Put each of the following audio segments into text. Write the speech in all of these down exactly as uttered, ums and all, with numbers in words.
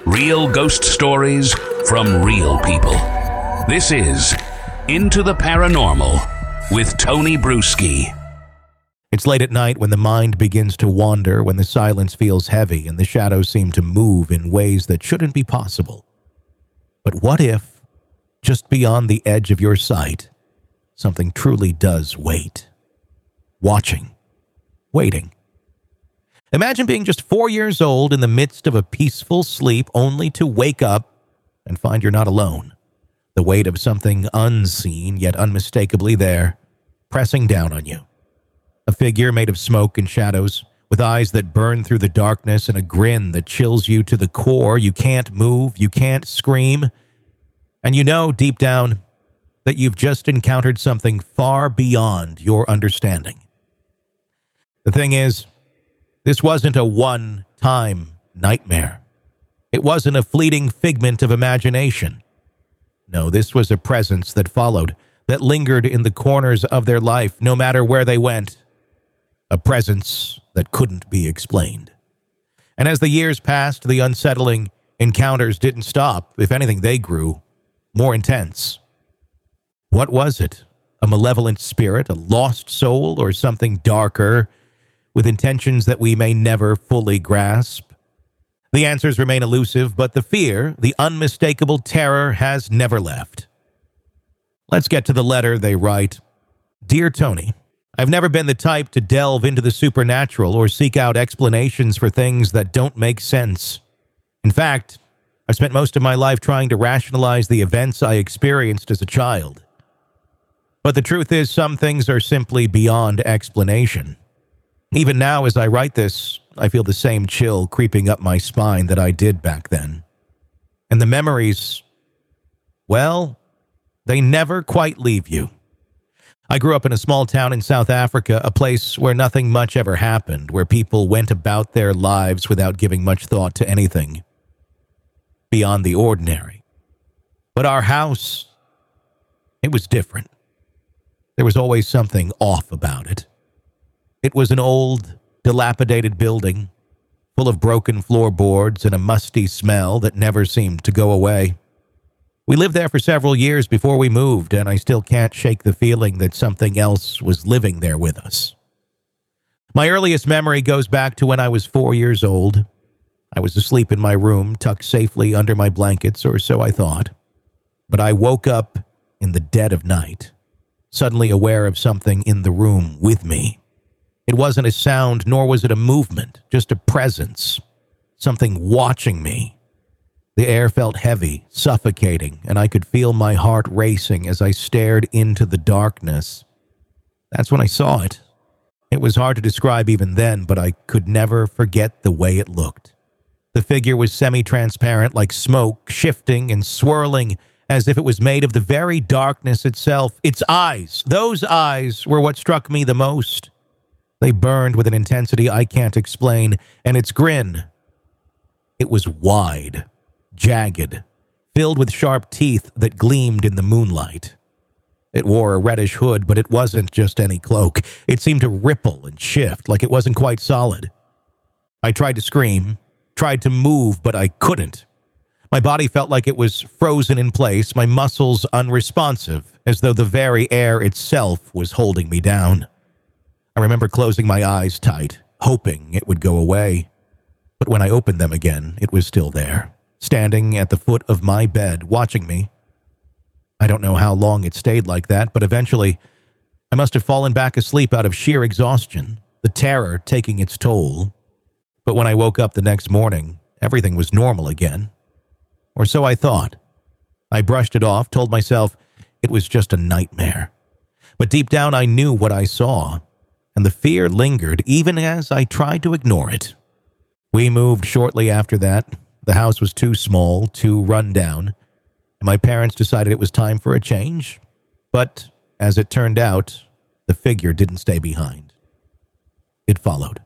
Real ghost stories from real people. This is Into the Paranormal with Tony Bruschi. It's late at night when the mind begins to wander, when the silence feels heavy and the shadows seem to move in ways that shouldn't be possible. But what if, just beyond the edge of your sight, something truly does wait? Watching. Waiting. Imagine being just four years old in the midst of a peaceful sleep, only to wake up and find you're not alone. The weight of something unseen, yet unmistakably there, pressing down on you. A figure made of smoke and shadows, with eyes that burn through the darkness and a grin that chills you to the core. You can't move, you can't scream, and you know deep down that you've just encountered something far beyond your understanding. The thing is, this wasn't a one-time nightmare. It wasn't a fleeting figment of imagination. No, this was a presence that followed, that lingered in the corners of their life, no matter where they went. A presence that couldn't be explained. And as the years passed, the unsettling encounters didn't stop. If anything, they grew more intense. What was it? A malevolent spirit, a lost soul, or something darker, with intentions that we may never fully grasp? The answers remain elusive, but the fear, the unmistakable terror, has never left. Let's get to the letter they write. Dear Tony, I've never been the type to delve into the supernatural or seek out explanations for things that don't make sense. In fact, I've spent most of my life trying to rationalize the events I experienced as a child. But the truth is, some things are simply beyond explanation. Even now, as I write this, I feel the same chill creeping up my spine that I did back then. And the memories, well, they never quite leave you. I grew up in a small town in South Africa, a place where nothing much ever happened, where people went about their lives without giving much thought to anything beyond the ordinary. But our house, it was different. There was always something off about it. It was an old, dilapidated building, full of broken floorboards and a musty smell that never seemed to go away. We lived there for several years before we moved, and I still can't shake the feeling that something else was living there with us. My earliest memory goes back to when I was four years old. I was asleep in my room, tucked safely under my blankets, or so I thought. But I woke up in the dead of night, suddenly aware of something in the room with me. It wasn't a sound, nor was it a movement, just a presence, something watching me. The air felt heavy, suffocating, and I could feel my heart racing as I stared into the darkness. That's when I saw it. It was hard to describe even then, but I could never forget the way it looked. The figure was semi-transparent, like smoke, shifting and swirling as if it was made of the very darkness itself. Its eyes, those eyes, were what struck me the most. They burned with an intensity I can't explain, and its grin, it was wide, jagged, filled with sharp teeth that gleamed in the moonlight. It wore a reddish hood, but it wasn't just any cloak. It seemed to ripple and shift like it wasn't quite solid. I tried to scream, tried to move, but I couldn't. My body felt like it was frozen in place, my muscles unresponsive, as though the very air itself was holding me down. I remember closing my eyes tight, hoping it would go away. But when I opened them again, it was still there, standing at the foot of my bed, watching me. I don't know how long it stayed like that, but eventually, I must have fallen back asleep out of sheer exhaustion, the terror taking its toll. But when I woke up the next morning, everything was normal again. Or so I thought. I brushed it off, told myself it was just a nightmare. But deep down, I knew what I saw, and the fear lingered even as I tried to ignore it. We moved shortly after that. The house was too small, too run down, and my parents decided it was time for a change. But, as it turned out, the figure didn't stay behind. It followed.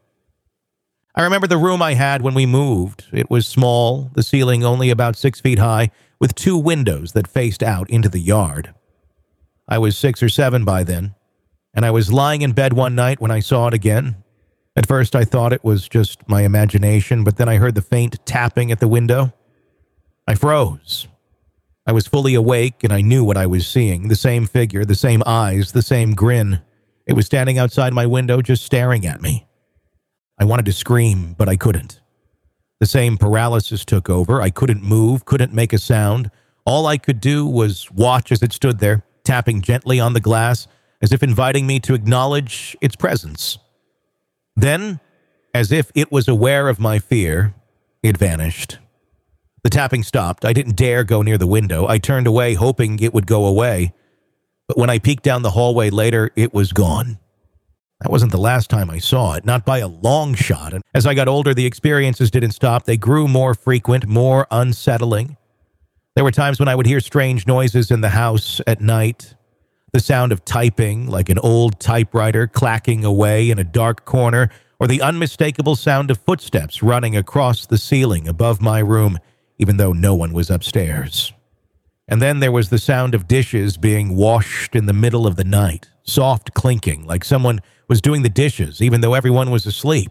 I remember the room I had when we moved. It was small, the ceiling only about six feet high, with two windows that faced out into the yard. I was six or seven by then, and I was lying in bed one night when I saw it again. At first I thought it was just my imagination, but then I heard the faint tapping at the window. I froze. I was fully awake and I knew what I was seeing. The same figure, the same eyes, the same grin. It was standing outside my window just staring at me. I wanted to scream, but I couldn't. The same paralysis took over. I couldn't move, couldn't make a sound. All I could do was watch as it stood there, tapping gently on the glass, as if inviting me to acknowledge its presence. Then, as if it was aware of my fear, it vanished. The tapping stopped. I didn't dare go near the window. I turned away, hoping it would go away. But when I peeked down the hallway later, it was gone. That wasn't the last time I saw it, not by a long shot. And as I got older, the experiences didn't stop. They grew more frequent, more unsettling. There were times when I would hear strange noises in the house at night. The sound of typing, like an old typewriter clacking away in a dark corner, or the unmistakable sound of footsteps running across the ceiling above my room, even though no one was upstairs. And then there was the sound of dishes being washed in the middle of the night, soft clinking, like someone was doing the dishes, even though everyone was asleep.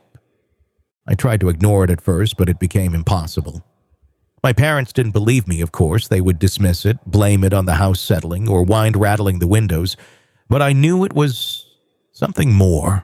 I tried to ignore it at first, but it became impossible. My parents didn't believe me, of course. They would dismiss it, blame it on the house settling, or wind rattling the windows. But I knew it was something more.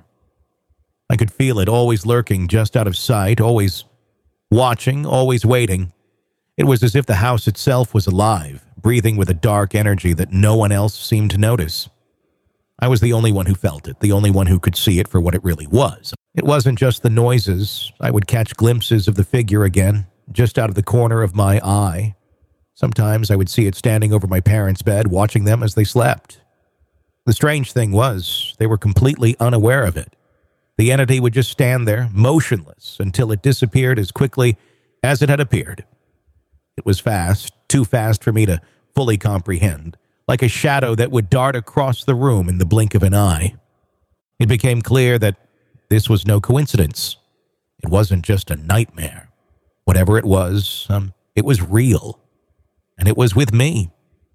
I could feel it, always lurking just out of sight, always watching, always waiting. It was as if the house itself was alive, breathing with a dark energy that no one else seemed to notice. I was the only one who felt it, the only one who could see it for what it really was. It wasn't just the noises. I would catch glimpses of the figure again, just out of the corner of my eye. Sometimes I would see it standing over my parents' bed, watching them as they slept. The strange thing was, they were completely unaware of it. The entity would just stand there, motionless, until it disappeared as quickly as it had appeared. It was fast, too fast for me to fully comprehend, like a shadow that would dart across the room in the blink of an eye. It became clear that this was no coincidence. It wasn't just a nightmare. Whatever it was, um, it was real. And it was with me.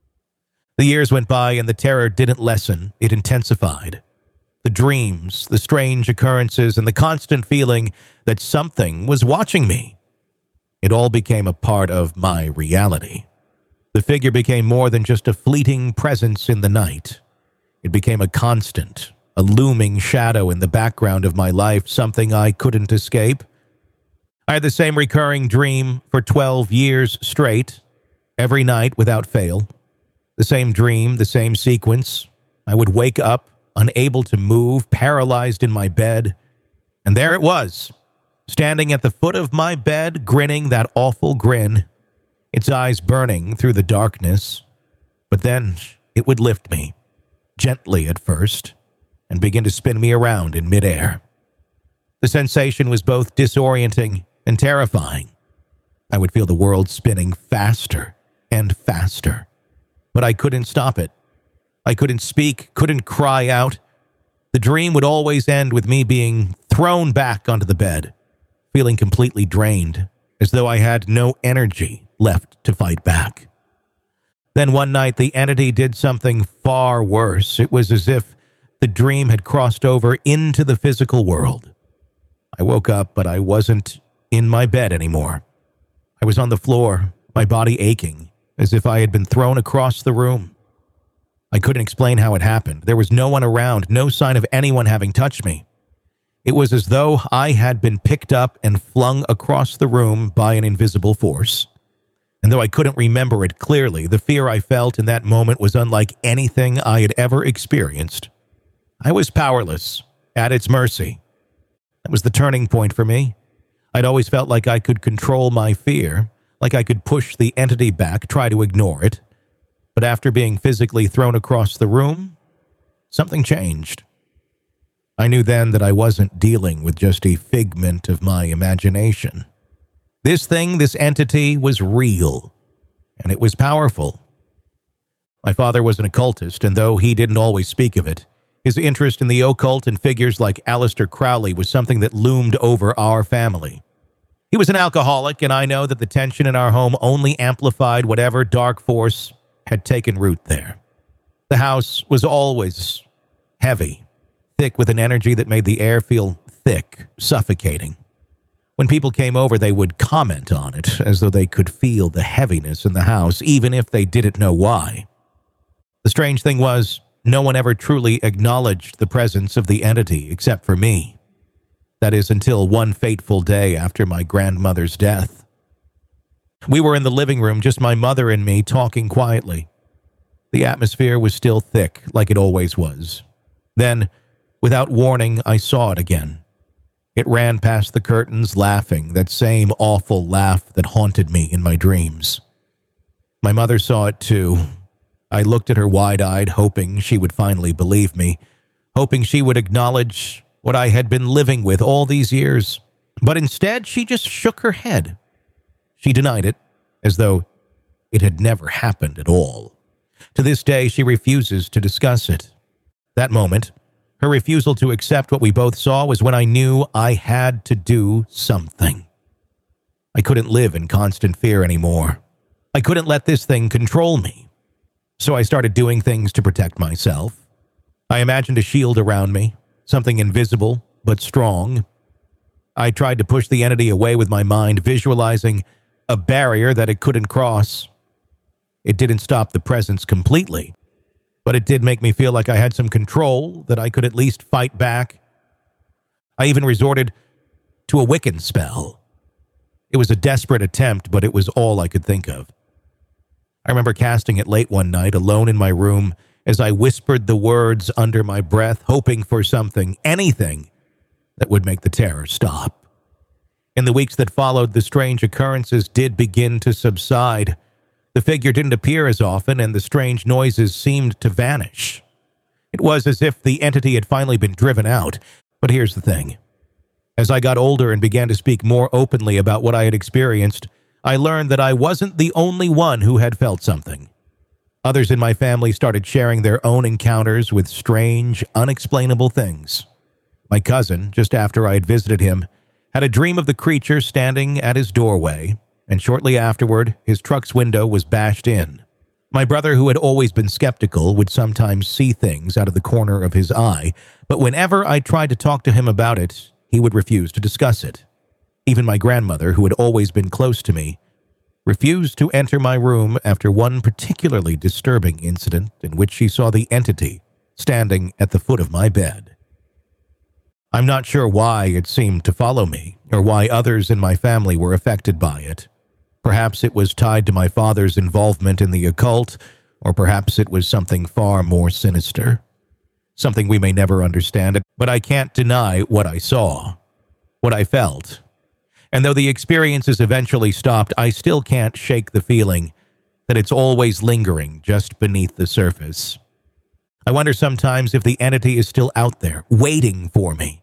The years went by and the terror didn't lessen, it intensified. The dreams, the strange occurrences, and the constant feeling that something was watching me. It all became a part of my reality. The figure became more than just a fleeting presence in the night. It became a constant, a looming shadow in the background of my life, something I couldn't escape. I had the same recurring dream for twelve years straight, every night without fail. The same dream, the same sequence. I would wake up, unable to move, paralyzed in my bed. And there it was, standing at the foot of my bed, grinning that awful grin, its eyes burning through the darkness. But then it would lift me, gently at first, and begin to spin me around in midair. The sensation was both disorienting and terrifying. I would feel the world spinning faster and faster, but I couldn't stop it. I couldn't speak, couldn't cry out. The dream would always end with me being thrown back onto the bed, feeling completely drained, as though I had no energy left to fight back. Then one night, the entity did something far worse. It was as if the dream had crossed over into the physical world. I woke up, but I wasn't in my bed anymore. I was on the floor, my body aching, as if I had been thrown across the room. I couldn't explain how it happened. There was no one around, no sign of anyone having touched me. It was as though I had been picked up and flung across the room by an invisible force. And though I couldn't remember it clearly, the fear I felt in that moment was unlike anything I had ever experienced. I was powerless, at its mercy. That was the turning point for me. I'd always felt like I could control my fear, like I could push the entity back, try to ignore it. But after being physically thrown across the room, something changed. I knew then that I wasn't dealing with just a figment of my imagination. This thing, this entity, was real, and it was powerful. My father was an occultist, and though he didn't always speak of it, his interest in the occult and figures like Aleister Crowley was something that loomed over our family. He was an alcoholic, and I know that the tension in our home only amplified whatever dark force had taken root there. The house was always heavy, thick with an energy that made the air feel thick, suffocating. When people came over, they would comment on it as though they could feel the heaviness in the house, even if they didn't know why. The strange thing was, no one ever truly acknowledged the presence of the entity except for me. That is, until one fateful day after my grandmother's death. We were in the living room, just my mother and me, talking quietly. The atmosphere was still thick, like it always was. Then, without warning, I saw it again. It ran past the curtains, laughing, that same awful laugh that haunted me in my dreams. My mother saw it too. I looked at her wide-eyed, hoping she would finally believe me, hoping she would acknowledge what I had been living with all these years. But instead, she just shook her head. She denied it, as though it had never happened at all. To this day, she refuses to discuss it. That moment, her refusal to accept what we both saw, was when I knew I had to do something. I couldn't live in constant fear anymore. I couldn't let this thing control me. So I started doing things to protect myself. I imagined a shield around me, something invisible but strong. I tried to push the entity away with my mind, visualizing a barrier that it couldn't cross. It didn't stop the presence completely, but it did make me feel like I had some control, that I could at least fight back. I even resorted to a Wiccan spell. It was a desperate attempt, but it was all I could think of. I remember casting it late one night, alone in my room, as I whispered the words under my breath, hoping for something, anything, that would make the terror stop. In the weeks that followed, the strange occurrences did begin to subside. The figure didn't appear as often, and the strange noises seemed to vanish. It was as if the entity had finally been driven out. But here's the thing. As I got older and began to speak more openly about what I had experienced, I learned that I wasn't the only one who had felt something. Others in my family started sharing their own encounters with strange, unexplainable things. My cousin, just after I had visited him, had a dream of the creature standing at his doorway, and shortly afterward, his truck's window was bashed in. My brother, who had always been skeptical, would sometimes see things out of the corner of his eye, but whenever I tried to talk to him about it, he would refuse to discuss it. Even my grandmother, who had always been close to me, refused to enter my room after one particularly disturbing incident in which she saw the entity standing at the foot of my bed. I'm not sure why it seemed to follow me, or why others in my family were affected by it. Perhaps it was tied to my father's involvement in the occult, or perhaps it was something far more sinister. Something we may never understand, but I can't deny what I saw, what I felt. And though the experiences eventually stopped, I still can't shake the feeling that it's always lingering just beneath the surface. I wonder sometimes if the entity is still out there, waiting for me.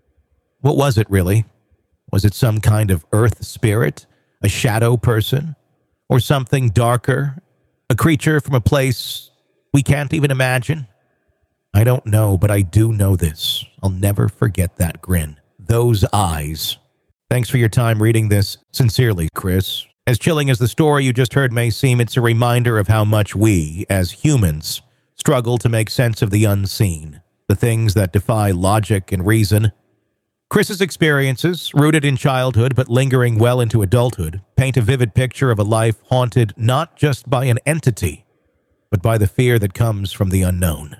What was it, really? Was it some kind of earth spirit, a shadow person, or something darker, a creature from a place we can't even imagine? I don't know, but I do know this. I'll never forget that grin, those eyes. Thanks for your time reading this. Sincerely, Chris. As chilling as the story you just heard may seem, it's a reminder of how much we, as humans, struggle to make sense of the unseen, the things that defy logic and reason. Chris's experiences, rooted in childhood but lingering well into adulthood, paint a vivid picture of a life haunted not just by an entity, but by the fear that comes from the unknown.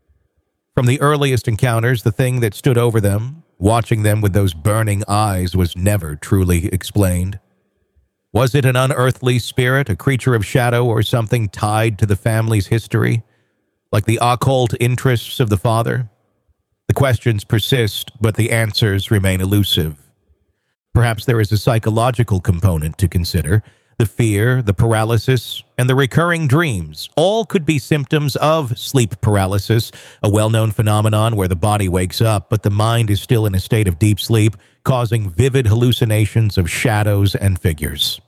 From the earliest encounters, the thing that stood over them, watching them with those burning eyes, was never truly explained. Was it an unearthly spirit, a creature of shadow, or something tied to the family's history, like the occult interests of the father? The questions persist, but the answers remain elusive. Perhaps there is a psychological component to consider. The fear, the paralysis, and the recurring dreams all could be symptoms of sleep paralysis, a well-known phenomenon where the body wakes up, but the mind is still in a state of deep sleep, causing vivid hallucinations of shadows and figures.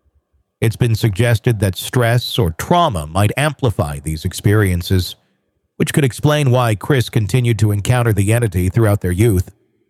It's been suggested that stress or trauma might amplify these experiences, which could explain why Chris continued to encounter the entity throughout their youth.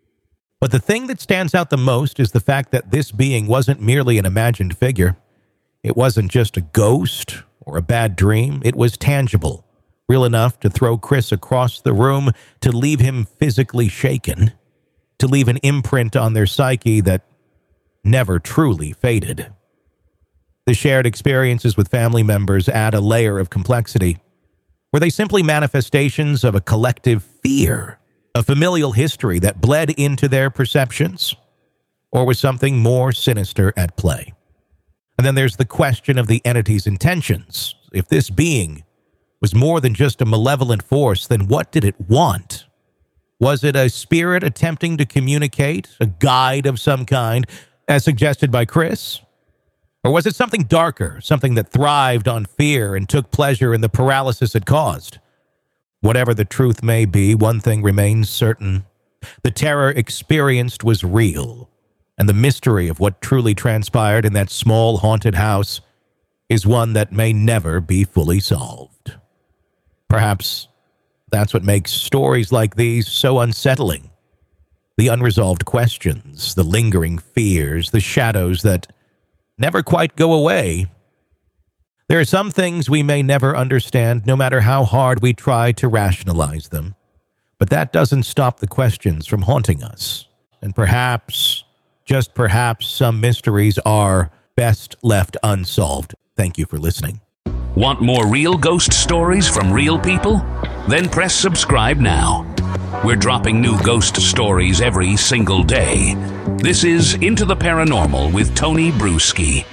But the thing that stands out the most is the fact that this being wasn't merely an imagined figure. It wasn't just a ghost or a bad dream. It was tangible, real enough to throw Chris across the room, to leave him physically shaken, to leave an imprint on their psyche that never truly faded. The shared experiences with family members add a layer of complexity. Were they simply manifestations of a collective fear, a familial history that bled into their perceptions? Or was something more sinister at play? And then there's the question of the entity's intentions. If this being was more than just a malevolent force, then what did it want? Was it a spirit attempting to communicate, a guide of some kind, as suggested by Chris? Or was it something darker, something that thrived on fear and took pleasure in the paralysis it caused? Whatever the truth may be, one thing remains certain. The terror experienced was real, and the mystery of what truly transpired in that small haunted house is one that may never be fully solved. Perhaps that's what makes stories like these so unsettling. The unresolved questions, the lingering fears, the shadows that never quite go away. There are some things we may never understand, no matter how hard we try to rationalize them. But that doesn't stop the questions from haunting us. And perhaps, just perhaps, some mysteries are best left unsolved. Thank you for listening. Want more real ghost stories from real people? Then press subscribe now. We're dropping new ghost stories every single day. This is Into the Paranormal with Tony Bruschi.